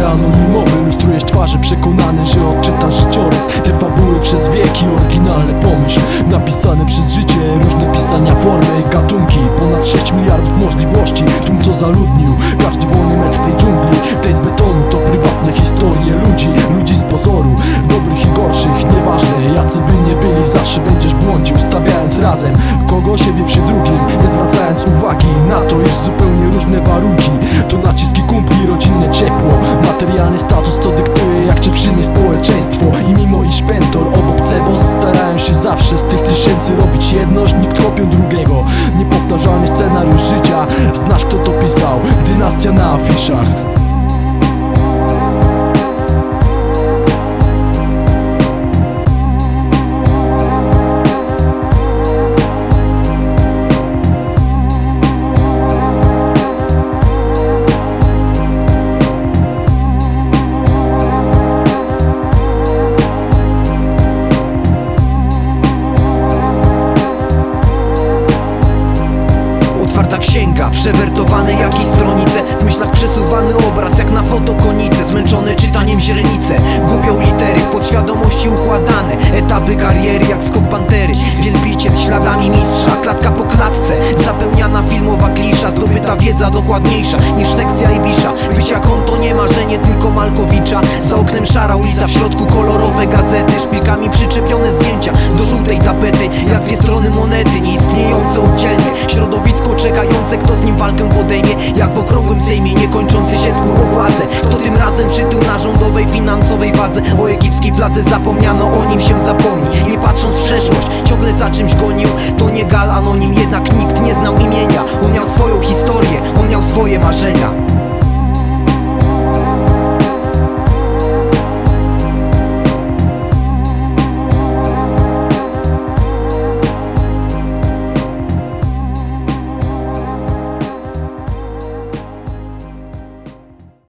anonimowy, lustrujesz twarze przekonany, że odczytasz życiorys. Te fabuły przez wieki, oryginalny pomysł napisane przez życie, różne pisania, formy, gatunki. Ponad 6 miliardów możliwości, tłum co zaludnił każdy wolny metr w tej dżungli. Tej z betonu to prywatne historie ludzi z pozoru, dobrych i gorszych, nieważne jacy by nie byli, zawsze będziesz błądził, stawiając razem kogo siebie przy drugim, nie zwracając uwagi na to, iż zupełnie różne warunki to naciski kumpli, rodzinne ciepło, materialny status, co dyktuje jak czy przyjmie społeczeństwo. I mimo iż mentor obok cebos starają się zawsze z tych tysięcy robić jedność, nikt kopią drugiego. Niepowtarzalny scenariusz życia, znasz kto to pisał, dynastia na afiszach. Otwarta księga, przewertowane jakieś stronice, w myślach przesuwany obraz jak na fotokonice. Zmęczone czytaniem źrenice, gubią litery, w podświadomości układane etapy kariery jak skok pantery. Wielbiciel śladami mistrza, klatka po klatce, zapełniana filmowa klisza, zdobyta wiedza dokładniejsza niż sekcja Ibisza. Bycia konto nie marzenie, tylko Malkowicza. Za oknem szara ulica, w środku kolorowe gazety, szpilkami przyczepione zdjęcia do żółtej tapety, jak dwie strony monety, nieistniejące oddzielnie. Środowisko czekające, kto z nim walkę podejmie, jak w okrągłym sejmie niekończący się spór o władzę. Kto tym razem przytył na rządowej, finansowej wadze, o egipskiej place zapomniano, o nim się zapomni. Nie patrząc w przeszłość, ciągle za czymś gonił. To nie gal anonim, jednak nikt nie znał imienia. On miał swoją historię, on miał swoje marzenia.